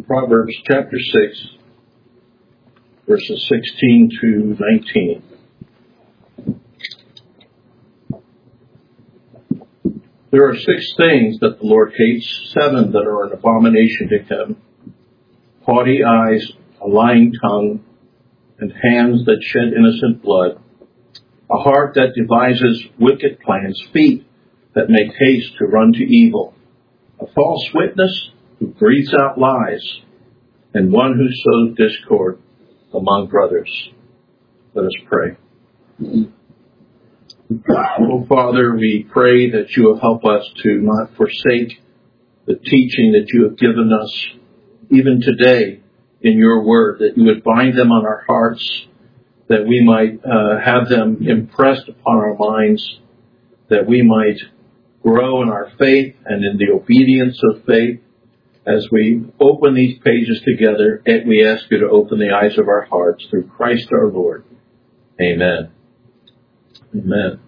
Proverbs chapter 6, verses 16 to 19. There are 6 things that the Lord hates, 7 that are an abomination to him: haughty eyes, a lying tongue, and hands that shed innocent blood, a heart that devises wicked plans, feet that make haste to run to evil, a false witness who breathes out lies, and one who sows discord among brothers. Let us pray. Oh, Father, we pray that you will help us to not forsake the teaching that you have given us, even today in your word, that you would bind them on our hearts, that we might have them impressed upon our minds, that we might grow in our faith and in the obedience of faith. As we open these pages together, and we ask you to open the eyes of our hearts through Christ our Lord. Amen. Amen.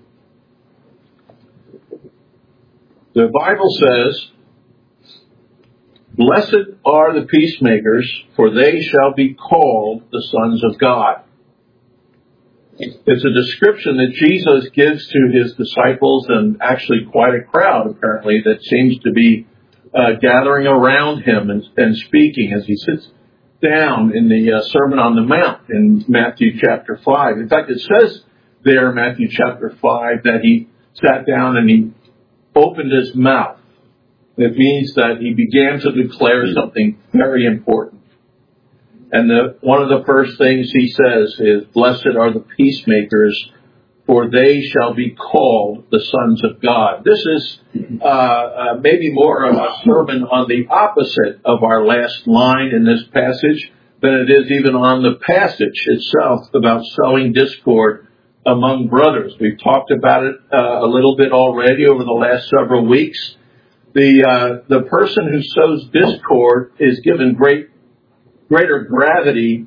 The Bible says, "Blessed are the peacemakers, for they shall be called the sons of God." It's a description that Jesus gives to his disciples, and actually quite a crowd, apparently, that seems to be gathering around him and speaking as he sits down in the Sermon on the Mount in Matthew chapter 5. In fact, it says there in Matthew chapter 5 that he sat down and he opened his mouth. It means that he began to declare something very important. And one of the first things he says is, "Blessed are the peacemakers, for they shall be called the sons of God." This is maybe more of a sermon on the opposite of our last line in this passage than it is even on the passage itself about sowing discord among brothers. We've talked about it a little bit already over the last several weeks. The person who sows discord is given greater gravity.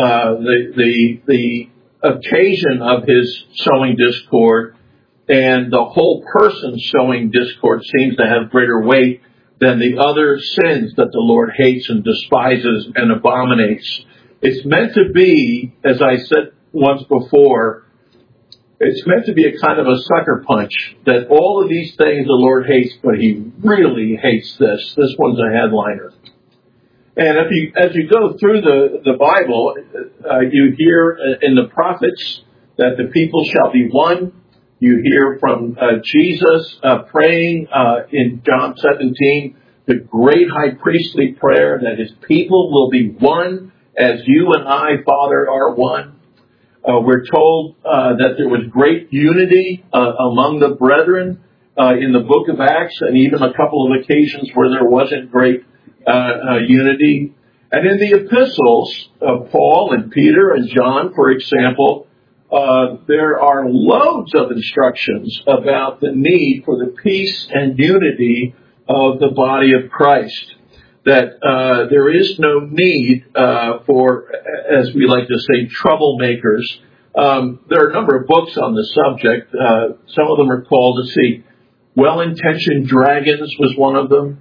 The occasion of his sowing discord and the whole person sowing discord seems to have greater weight than the other sins that the Lord hates and despises and abominates. It's meant to be, as I said once before, it's meant to be a kind of a sucker punch, that all of these things the Lord hates, but he really hates this. This one's a headliner. And as you go through the Bible, you hear in the prophets that the people shall be one. You hear from Jesus praying in John 17, the great high priestly prayer that his people will be one as you and I, Father, are one. We're told that there was great unity among the brethren in the book of Acts, and even a couple of occasions where there wasn't great unity. And in the epistles of Paul and Peter and John, for example, there are loads of instructions about the need for the peace and unity of the body of Christ. That there is no need for, as we like to say, troublemakers. There are a number of books on the subject. Some of them are called, let's see, Well-Intentioned Dragons was one of them.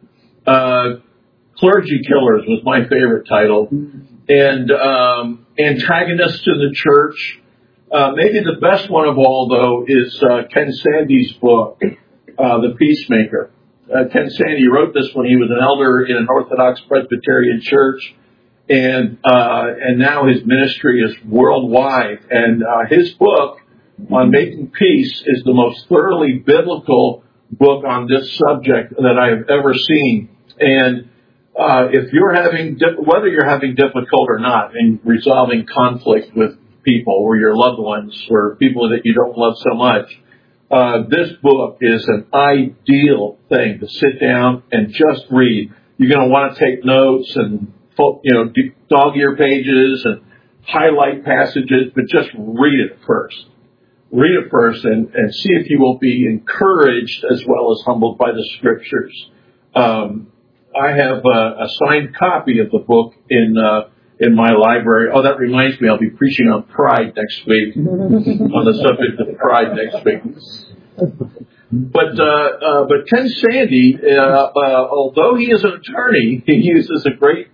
Clergy Killers was my favorite title. And Antagonists to the Church. Maybe the best one of all, though, is Ken Sande's book, The Peacemaker. Ken Sande wrote this when he was an elder in an Orthodox Presbyterian church, and now his ministry is worldwide. And his book on making peace is the most thoroughly biblical book on this subject that I have ever seen. And if you're whether you're having difficult or not in resolving conflict with people or your loved ones or people that you don't love so much, this book is an ideal thing to sit down and just read. You're going to want to take notes and, dog-ear pages and highlight passages, but just read it first. Read it first and see if you will be encouraged as well as humbled by the Scriptures. I have a signed copy of the book in my library. Oh, that reminds me, I'll be preaching on pride next week, on the subject of pride next week. But Ken Sande, although he is an attorney, he uses a great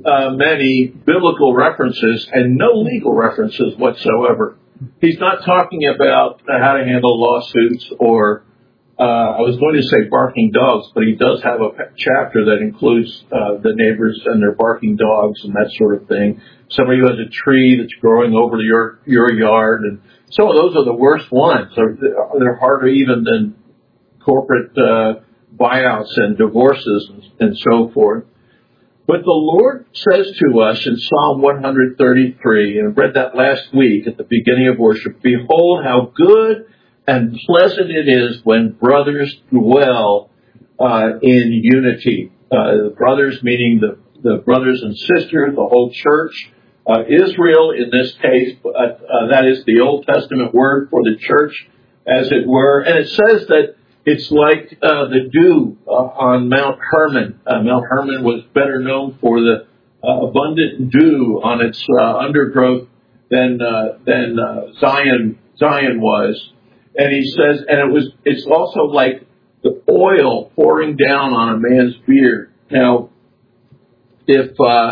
many biblical references and no legal references whatsoever. He's not talking about how to handle lawsuits or, I was going to say barking dogs, but he does have a chapter that includes the neighbors and their barking dogs and that sort of thing. Somebody who has a tree that's growing over your yard, and some of those are the worst ones. They're harder even than corporate buyouts and divorces and so forth. But the Lord says to us in Psalm 133, and I read that last week at the beginning of worship, behold how good and pleasant it is when brothers dwell in unity. The brothers meaning the brothers and sisters, the whole church. Israel in this case, that is the Old Testament word for the church, as it were. And it says that it's like the dew on Mount Hermon. Mount Hermon was better known for the abundant dew on its undergrowth than Zion was. And he says, and it's also like the oil pouring down on a man's beard. Now, if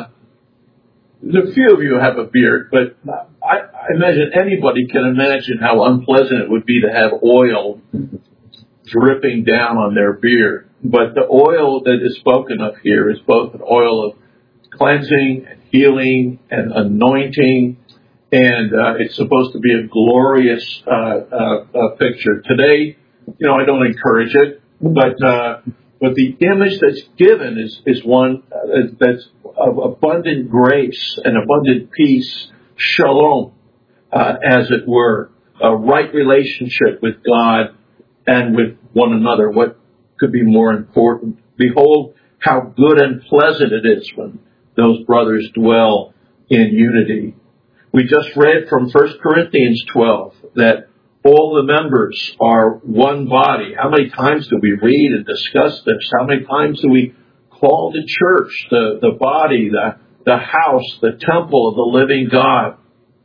a few of you have a beard, but I imagine anybody can imagine how unpleasant it would be to have oil dripping down on their beard. But the oil that is spoken of here is both an oil of cleansing and healing and anointing, and it's supposed to be a glorious picture. Today, I don't encourage it, but the image that's given is one that's of abundant grace and abundant peace, shalom, as it were, a right relationship with God and with one another. What could be more important? Behold how good and pleasant it is when those brothers dwell in unity. We just read from 1 Corinthians 12 that all the members are one body. How many times do we read and discuss this? How many times do we call the church the body, the house, the temple of the living God?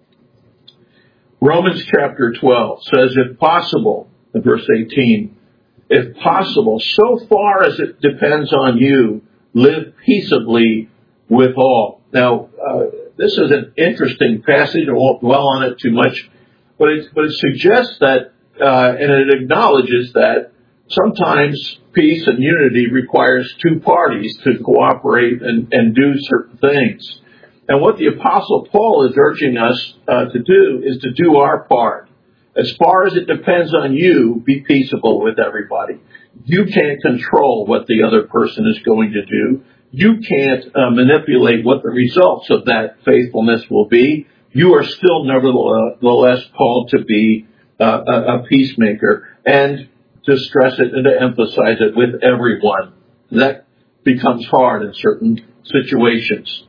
Romans chapter 12 says, if possible, in verse 18, if possible, so far as it depends on you, live peaceably with all. Now, this is an interesting passage. I won't dwell on it too much, but it suggests that, and it acknowledges that sometimes peace and unity requires two parties to cooperate and do certain things. And what the Apostle Paul is urging us to do is to do our part. As far as it depends on you, be peaceable with everybody. You can't control what the other person is going to do. You can't manipulate what the results of that faithfulness will be. You are still nevertheless called to be a peacemaker and to stress it and to emphasize it with everyone. That becomes hard in certain situations.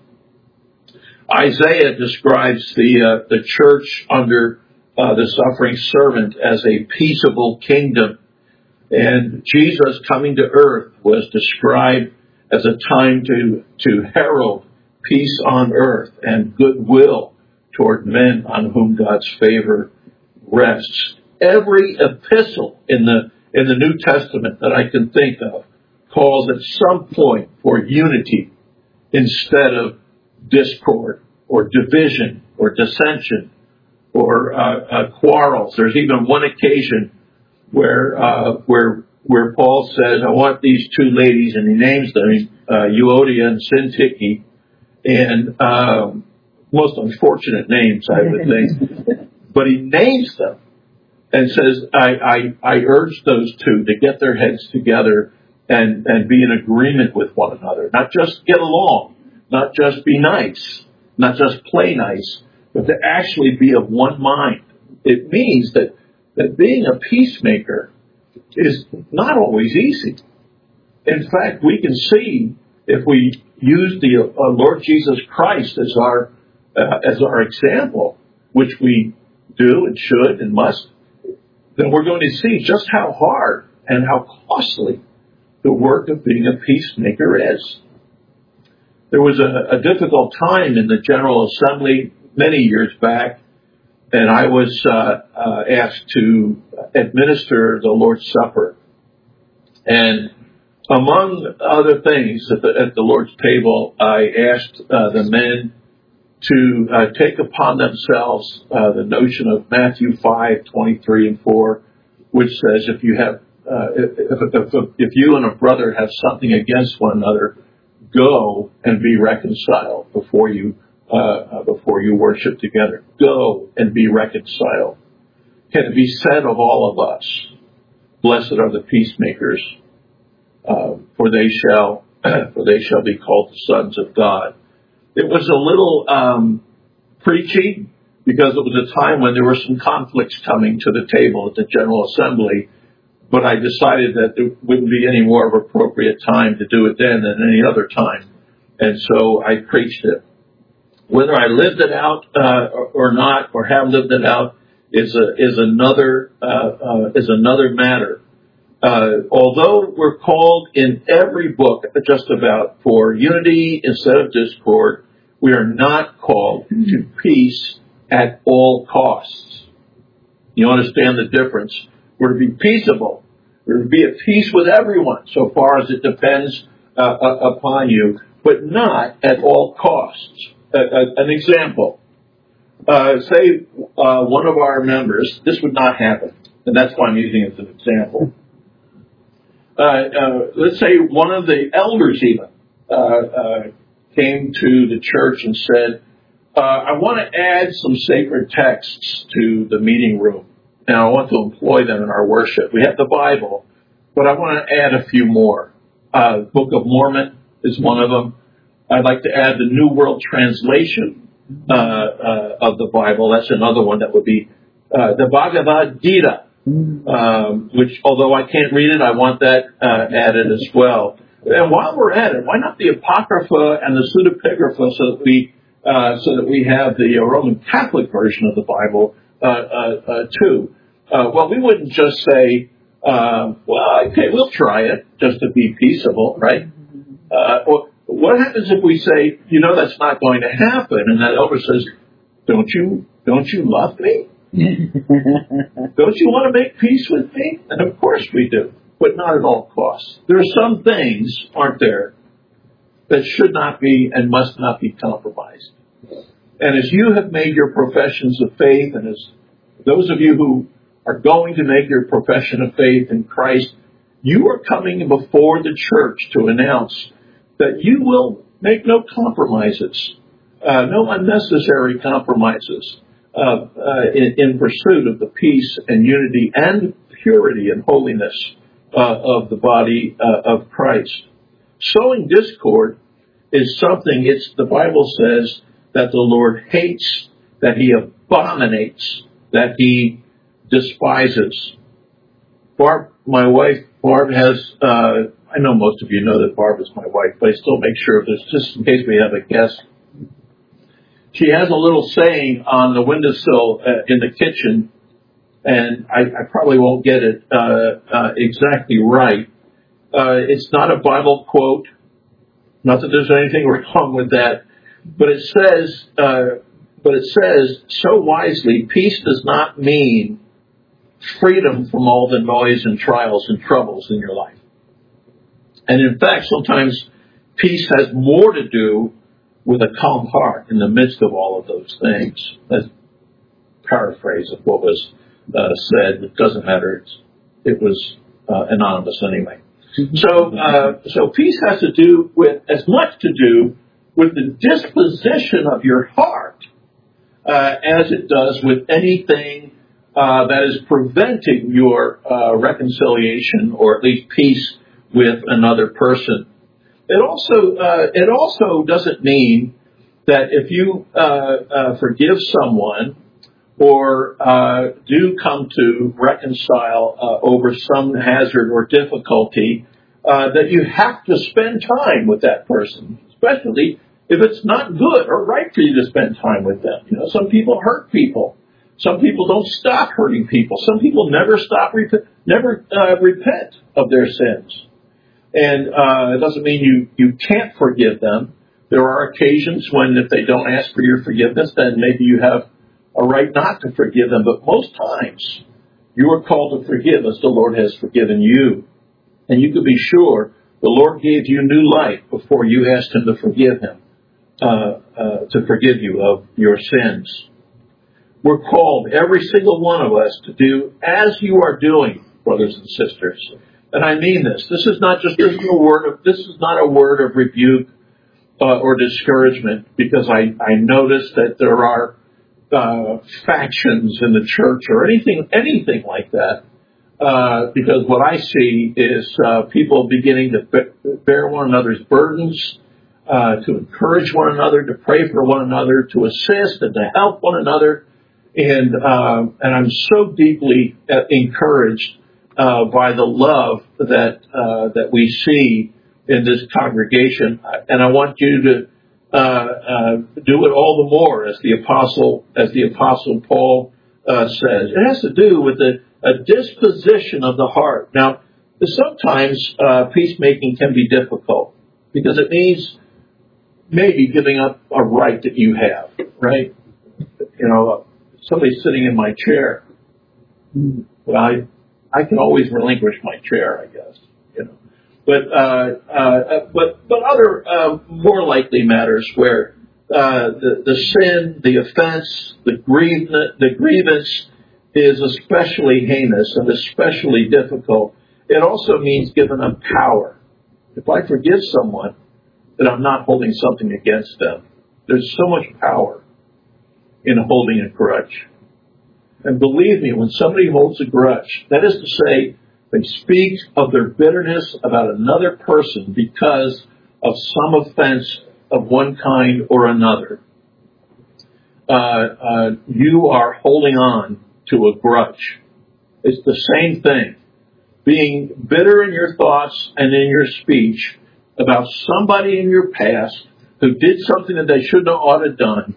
Isaiah describes the church under the suffering servant as a peaceable kingdom. And Jesus coming to earth was described as a time to herald peace on earth and goodwill toward men on whom God's favor rests. Every epistle in the New Testament that I can think of calls at some point for unity instead of discord or division or dissension or quarrels. There's even one occasion where Paul says, I want these two ladies, and he names them, Euodia and Syntyche, and most unfortunate names, I would think. But he names them and says, I urge those two to get their heads together and be in agreement with one another. Not just get along, not just be nice, not just play nice, but to actually be of one mind. It means that being a peacemaker is not always easy. In fact, we can see if we use the Lord Jesus Christ as our example, which we do and should and must, then we're going to see just how hard and how costly the work of being a peacemaker is. There was a difficult time in the General Assembly many years back, and I was asked to administer the Lord's Supper. And Among other things, at the Lord's table, I asked the men to take upon themselves the notion of Matthew 5:23 and 4, which says, if you have if you and a brother have something against one another, go and be reconciled before you worship together. Go and be reconciled. Can it be said of all of us, blessed are the peacemakers, for they shall be called the sons of God. It was a little preachy because it was a time when there were some conflicts coming to the table at the General Assembly, but I decided that there wouldn't be any more of an appropriate time to do it then than any other time, and so I preached it. Whether I lived it out or not, or have lived it out, is another matter. Although we're called in every book just about for unity instead of discord, we are not called to peace at all costs. You understand the difference? We're to be peaceable. We're to be at peace with everyone so far as it depends upon you, but not at all costs. An example. Say one of our members, this would not happen, and that's why I'm using it as an example. Let's say one of the elders even came to the church and said, I want to add some sacred texts to the meeting room. Now, I want to employ them in our worship. We have the Bible, but I want to add a few more. Book of Mormon is one of them. I'd like to add the New World Translation of the Bible. That's another one that would be the Bhagavad Gita. Which, although I can't read it, I want that added as well. And while we're at it, why not the Apocrypha and the Pseudepigrapha, so that we have the Roman Catholic version of the Bible too? Well, we wouldn't just say, well, okay, we'll try it just to be peaceable, right? What happens if we say, that's not going to happen, and that elder says, don't you love me? Don't you want to make peace with me? And of course we do, but not at all costs. There are some things, aren't there, that should not be and must not be compromised. And as you have made your professions of faith, and as those of you who are going to make your profession of faith in Christ, you are coming before the church to announce that you will make no compromises, no unnecessary compromises. In pursuit of the peace and unity and purity and holiness of the body of Christ. Sowing discord is something, the Bible says, that the Lord hates, that He abominates, that He despises. Barb, my wife, has, I know most of you know that Barb is my wife, but I still make sure, just in case we have a guest. She has a little saying on the windowsill in the kitchen, and I probably won't get it exactly right. It's not a Bible quote. Not that there's anything wrong with that, but it says so wisely, peace does not mean freedom from all the noise and trials and troubles in your life. And in fact, sometimes peace has more to do with a calm heart in the midst of all of those things. That's a paraphrase of what was said. It doesn't matter. It was anonymous anyway. So peace has to do with, as much to do with the disposition of your heart as it does with anything that is preventing your reconciliation or at least peace with another person. It also doesn't mean that if you forgive someone or do come to reconcile over some hazard or difficulty, that you have to spend time with that person, especially if it's not good or right for you to spend time with them. Some people hurt people. Some people don't stop hurting people. Some people never repent of their sins. And it doesn't mean you can't forgive them. There are occasions when if they don't ask for your forgiveness, then maybe you have a right not to forgive them. But most times, you are called to forgive as the Lord has forgiven you. And you can be sure The Lord gave you new life before you asked Him to forgive you of your sins. We're called, every single one of us, to do as you are doing, brothers and sisters. And I mean this. This is not a word of rebuke or discouragement, because I notice that there are factions in the church or anything like that. Because what I see is people beginning to bear one another's burdens, to encourage one another, to pray for one another, to assist and to help one another. And I'm so deeply encouraged by the love that we see in this congregation, and I want you to do it all the more, as the apostle Paul says. It has to do with a disposition of the heart. Now, sometimes peacemaking can be difficult because it means maybe giving up a right that you have, right? Somebody's sitting in my chair. Well, I can always relinquish my chair, I guess. But other more likely matters where the sin, the offense, the grievance is especially heinous and especially difficult. It also means giving up power. If I forgive someone, then I'm not holding something against them. There's so much power in holding a grudge. And believe me, when somebody holds a grudge, that is to say, they speak of their bitterness about another person because of some offense of one kind or another, you are holding on to a grudge. It's the same thing. Being bitter in your thoughts and in your speech about somebody in your past who did something that they shouldn't have ought to done,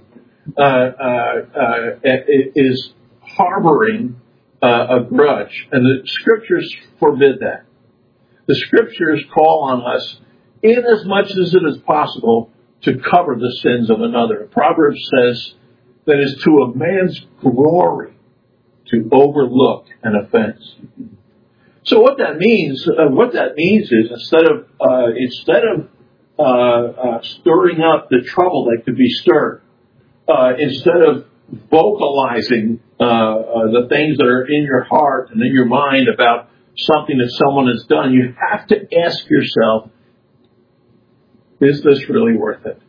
is harboring a grudge. And the Scriptures forbid that. The Scriptures call on us, in as much as it is possible, to cover the sins of another. Proverbs says that it is to a man's glory to overlook an offense. So what that means is instead of stirring up the trouble that could be stirred, instead of vocalizing the things that are in your heart and in your mind about something that someone has done, you have to ask yourself, is this really worth it?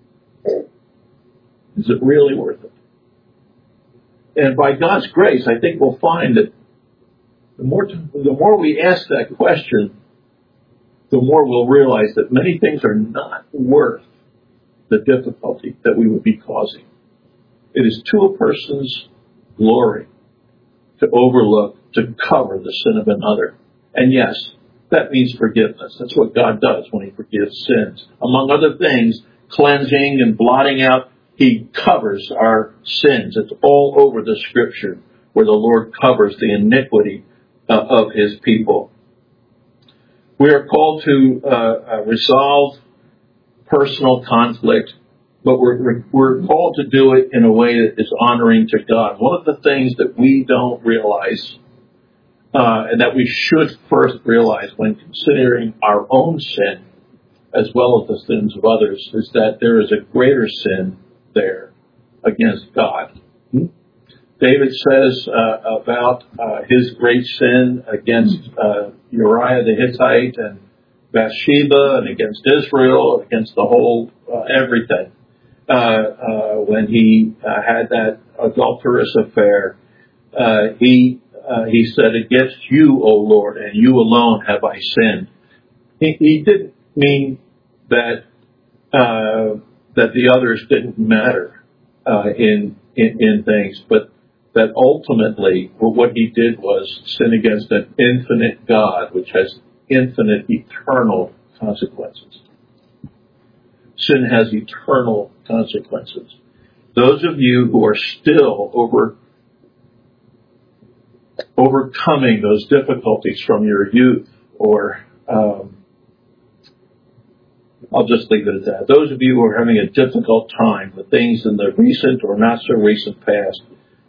Is it really worth it? And by God's grace, I think we'll find that the more we ask that question, the more we'll realize that many things are not worth the difficulty that we would be causing. It is to a person's glory to overlook, to cover the sin of another. And yes, that means forgiveness. That's what God does when He forgives sins. Among other things, cleansing and blotting out, He covers our sins. It's all over the Scripture where the Lord covers the iniquity of His people. We are called to resolve personal conflict, but we're called to do it in a way that is honoring to God. One of the things that we don't realize, and that we should first realize when considering our own sin, as well as the sins of others, is that there is a greater sin there against God. David says about his great sin against Uriah the Hittite and Bathsheba and against Israel, against the whole everything. When he had that adulterous affair, he said, "Against you, O Lord, and you alone have I sinned." He didn't mean that the others didn't matter in things, but that ultimately what he did was sin against an infinite God, which has infinite, eternal consequences. Sin has eternal consequences. Those of you who are still overcoming those difficulties from your youth, or I'll just leave it at that. Those of you who are having a difficult time with things in the recent or not so recent past,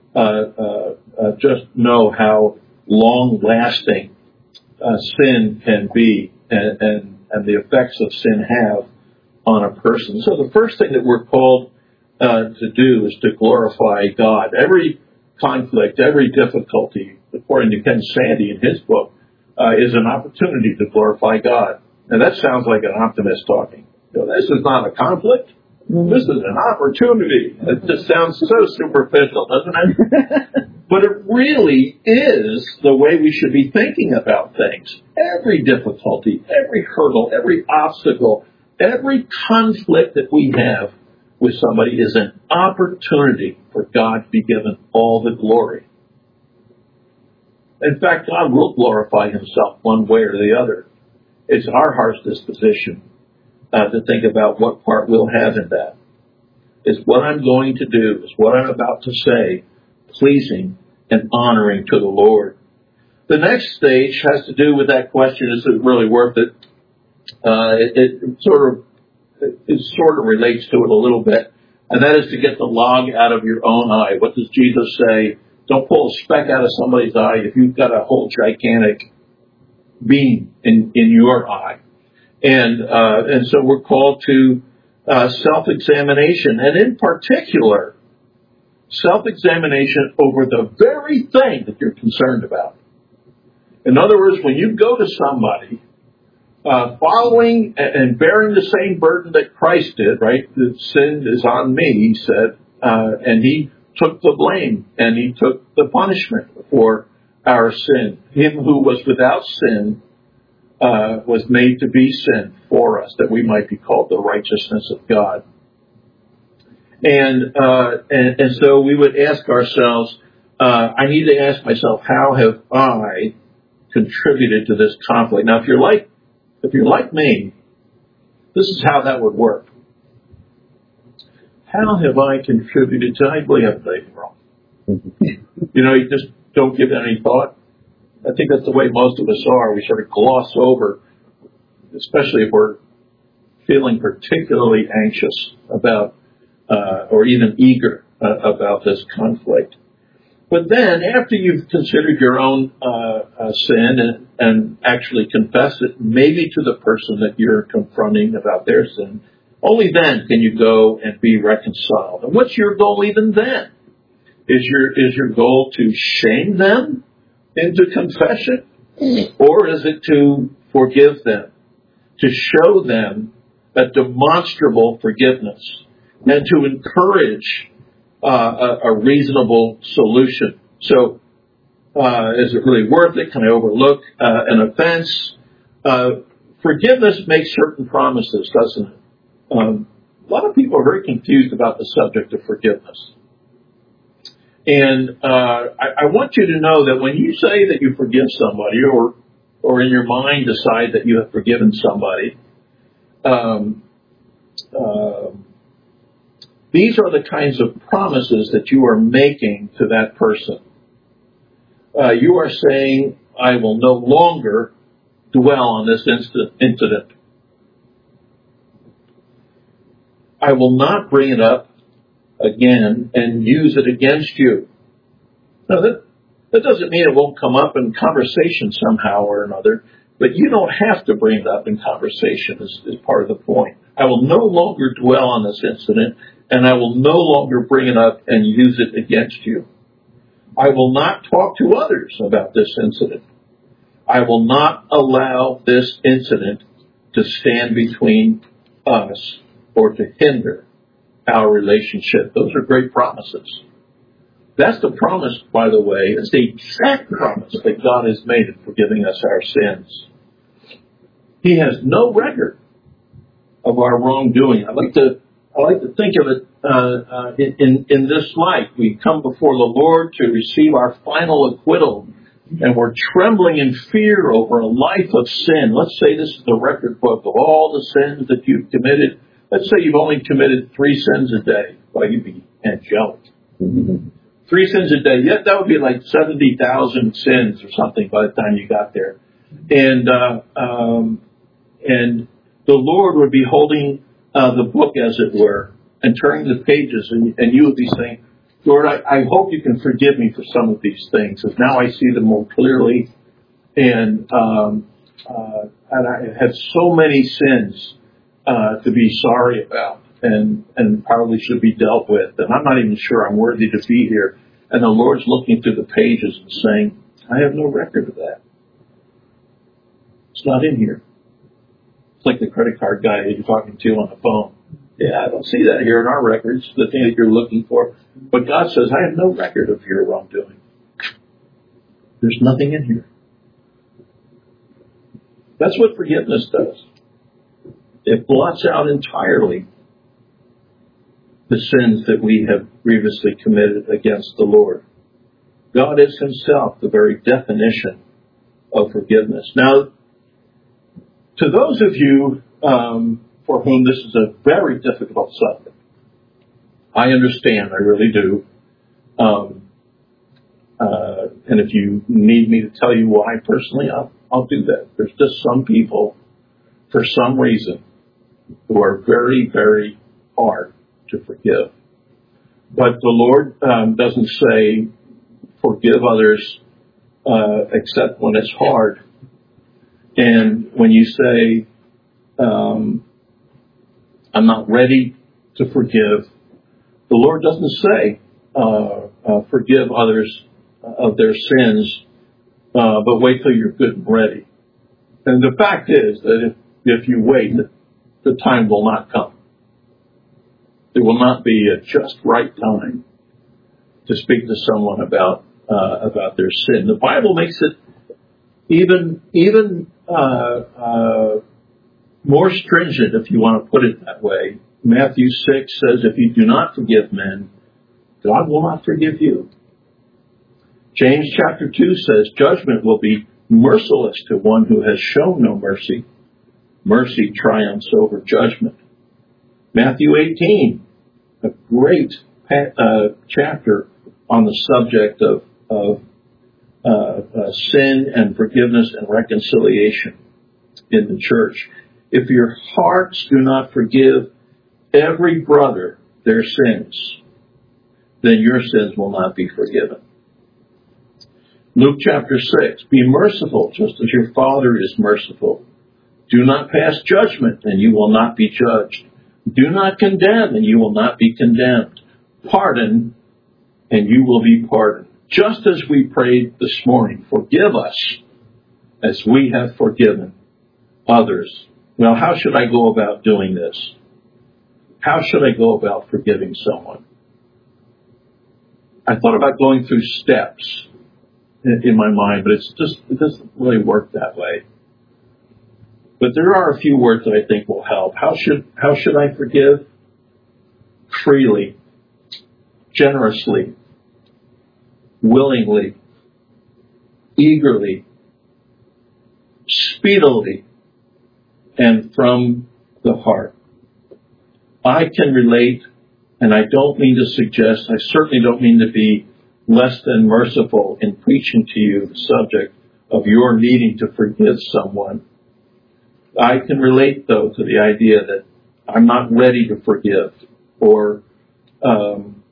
just know how long-lasting sin can be, and and the effects of sin have on a person. So the first thing that we're called to do is to glorify God. Every conflict, every difficulty, according to Ken Sande in his book, is an opportunity to glorify God. Now that sounds like an optimist talking. This is not a conflict. This is an opportunity. It just sounds so superficial, doesn't it? But it really is the way we should be thinking about things. Every difficulty, every hurdle, every obstacle, every conflict that we have with somebody is an opportunity for God to be given all the glory. In fact, God will glorify himself one way or the other. It's our heart's disposition to think about what part we'll have in that. Is what I'm going to do, is what I'm about to say, pleasing and honoring to the Lord. The next stage has to do with that question, is it really worth it? It sort of relates to it a little bit, and that is to get the log out of your own eye. What does Jesus say? Don't pull a speck out of somebody's eye if you've got a whole gigantic beam in your eye. And so we're called to self-examination, and in particular, self-examination over the very thing that you're concerned about. In other words, when you go to somebody following and bearing the same burden that Christ did, right? The sin is on me, he said, and he took the blame and he took the punishment for our sin. Him who was without sin was made to be sin for us, that we might be called the righteousness of God. And so we would ask ourselves, I need to ask myself, how have I contributed to this conflict? Now, if you're like me, this is how that would work. How have I contributed to? I really haven't done anything wrong. You just don't give it any thought. I think that's the way most of us are. We sort of gloss over, especially if we're feeling particularly anxious about, or even eager about this conflict. But then, after you've considered your own sin and actually confessed it, maybe to the person that you're confronting about their sin, only then can you go and be reconciled. And what's your goal even then? Is your goal to shame them into confession? Or is it to forgive them? To show them a demonstrable forgiveness and to encourage a reasonable solution. So, is it really worth it? Can I overlook an offense? Forgiveness makes certain promises, doesn't it? A lot of people are very confused about the subject of forgiveness. And I want you to know that when you say that you forgive somebody, or in your mind decide that you have forgiven somebody, these are the kinds of promises that you are making to that person. You are saying, I will no longer dwell on this incident. I will not bring it up again and use it against you. Now, that doesn't mean it won't come up in conversation somehow or another, but you don't have to bring it up in conversation is part of the point. I will no longer dwell on this incident, and I will no longer bring it up and use it against you. I will not talk to others about this incident. I will not allow this incident to stand between us or to hinder our relationship. Those are great promises. That's the promise, by the way. It's the exact promise that God has made in forgiving us our sins. He has no record of our wrongdoing. I like to think of it in this light. We come before the Lord to receive our final acquittal, and we're trembling in fear over a life of sin. Let's say this is the record book of all the sins that you've committed. Let's say you've only committed 3 sins a day. Well, you'd be angelic. 3 sins a day. Yeah, that would be like 70,000 sins or something by the time you got there. And the Lord would be holding the book, as it were, and turning the pages, and you would be saying, Lord, I hope you can forgive me for some of these things, because now I see them more clearly, and and I had so many sins to be sorry about and probably should be dealt with. And I'm not even sure I'm worthy to be here. And the Lord's looking through the pages and saying, I have no record of that. It's not in here. It's like the credit card guy that you're talking to on the phone. Yeah, I don't see that here in our records, the thing that you're looking for. But God says, I have no record of your wrongdoing. There's nothing in here. That's what forgiveness does. It blots out entirely the sins that we have grievously committed against the Lord. God is himself the very definition of forgiveness. Now, to those of you for whom this is a very difficult subject, I understand, I really do. And if you need me to tell you why personally, I'll do that. There's just some people, for some reason, who are very, very hard to forgive. But the Lord doesn't say forgive others except when it's hard. And when you say, I'm not ready to forgive, the Lord doesn't say forgive others of their sins, but wait till you're good and ready. And the fact is that if you wait, the time will not come. There will not be a just right time to speak to someone about their sin. The Bible makes it even more stringent, if you want to put it that way. Matthew 6 says, if you do not forgive men, God will not forgive you. James chapter 2 says, judgment will be merciless to one who has shown no mercy. Mercy triumphs over judgment. Matthew 18, a great chapter on the subject of sin and forgiveness and reconciliation in the church. If your hearts do not forgive every brother their sins, then your sins will not be forgiven. Luke chapter 6, be merciful just as your Father is merciful. Do not pass judgment and you will not be judged. Do not condemn and you will not be condemned. Pardon and you will be pardoned. Just as we prayed this morning, forgive us as we have forgiven others. Well, how should I go about doing this? How should I go about forgiving someone? I thought about going through steps in my mind, but it doesn't really work that way. But there are a few words that I think will help. How should I forgive? Freely, generously, willingly, eagerly, speedily, and from the heart. I can relate, and I don't mean to suggest, I certainly don't mean to be less than merciful in preaching to you the subject of your needing to forgive someone. I can relate, though, to the idea that I'm not ready to forgive, or I'm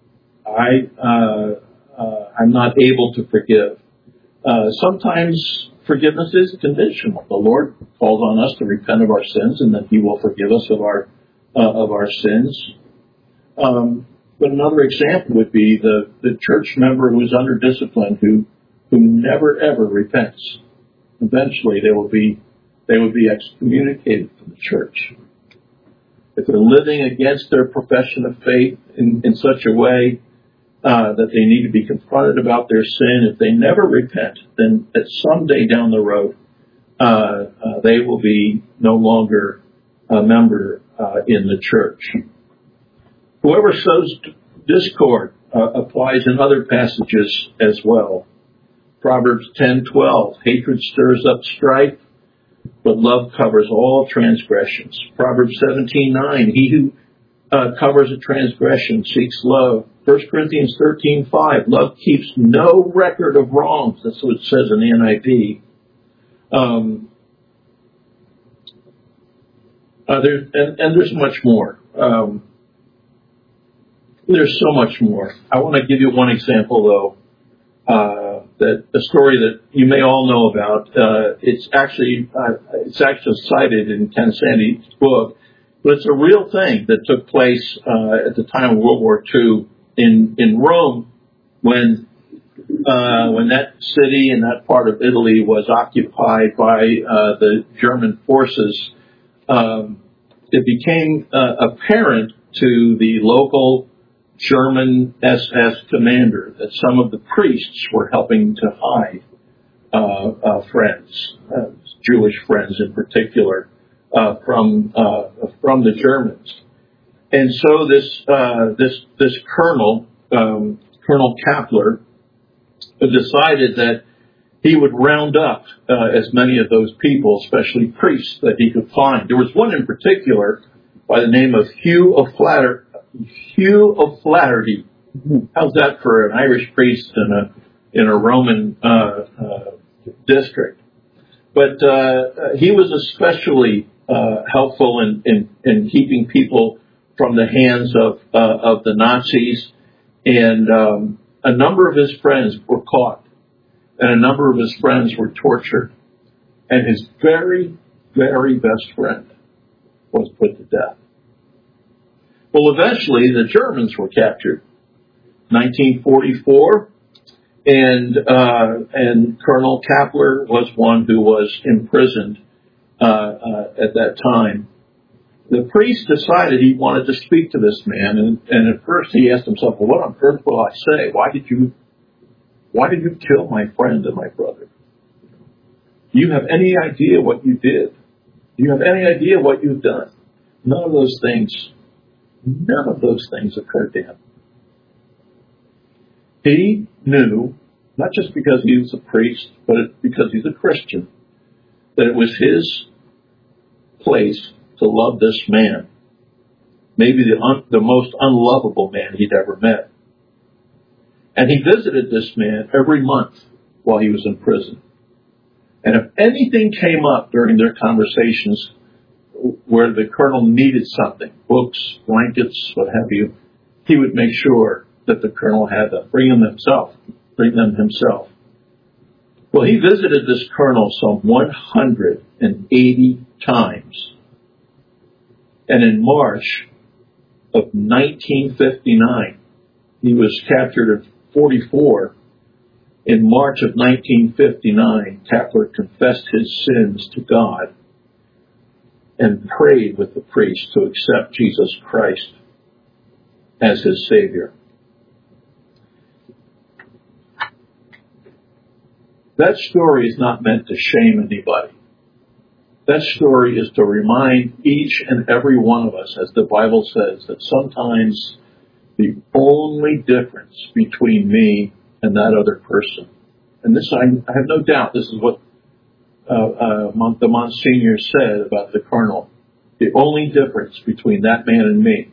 not able to forgive. Sometimes forgiveness is conditional. The Lord calls on us to repent of our sins, and that He will forgive us of our sins. But another example would be the church member who is under discipline who never ever repents. Eventually, they would be excommunicated from the church. If they're living against their profession of faith in such a way that they need to be confronted about their sin, if they never repent, then at some day down the road, they will be no longer a member in the church. Whoever sows discord applies in other passages as well. Proverbs 10:12, hatred stirs up strife, but love covers all transgressions. Proverbs 17:9, he who covers a transgression seeks love. 1 Corinthians 13:5, love keeps no record of wrongs. That's what it says in the NIV. There's much more. There's so much more. I want to give you one example, though, that a story that you may all know about. It's actually cited in Ken Sande's book, but it's a real thing that took place at the time of World War II in Rome, when that city and that part of Italy was occupied by the German forces. It became apparent to the local German SS commander that some of the priests were helping to hide friends, Jewish friends in particular, from the Germans. And so this colonel, Colonel Kappler, decided that he would round up as many of those people, especially priests, that he could find. There was one in particular by the name of Hugh of Flaherty. How's that for an Irish priest in a Roman district? But he was especially helpful in keeping people from the hands of the Nazis, and a number of his friends were caught, and a number of his friends were tortured, and his very, very best friend was put to death. Well, eventually the Germans were captured, 1944, and Colonel Kappler was one who was imprisoned at that time. The priest decided he wanted to speak to this man, and at first he asked himself, well, what on earth will I say? Why did you kill my friend and my brother? Do you have any idea what you did? Do you have any idea what you've done? None of those things occurred to him. He knew, not just because he was a priest, but because he's a Christian, that it was his place to love this man, maybe the most unlovable man he'd ever met. And he visited this man every month while he was in prison. And if anything came up during their conversations where the colonel needed something, books, blankets, what have you, he would make sure that the colonel had them, bring them himself. Well, he visited this colonel some 180 times. And in March of 1959, he was captured in 44. In March of 1959, Kappler confessed his sins to God and prayed with the priest to accept Jesus Christ as his Savior. That story is not meant to shame anybody. That story is to remind each and every one of us, as the Bible says, that sometimes the only difference between me and that other person, and this I have no doubt this is what the Monsignor said about the colonel, the only difference between that man and me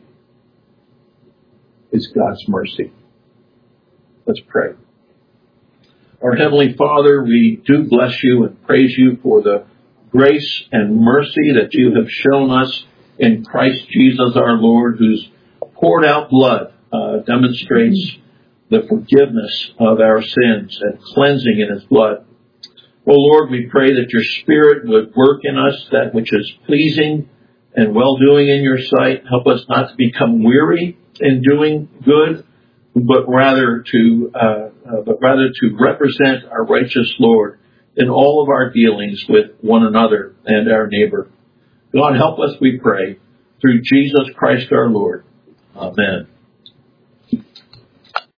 is God's mercy. Let's pray. Our Heavenly Father, we do bless you and praise you for the grace and mercy that you have shown us in Christ Jesus our Lord, whose poured out blood demonstrates the forgiveness of our sins and cleansing in his blood. Oh Lord, we pray that your Spirit would work in us that which is pleasing and well-doing in your sight. Help us not to become weary in doing good, but rather to represent our righteous Lord in all of our dealings with one another and our neighbor. God, help us, we pray, through Jesus Christ our Lord. Amen.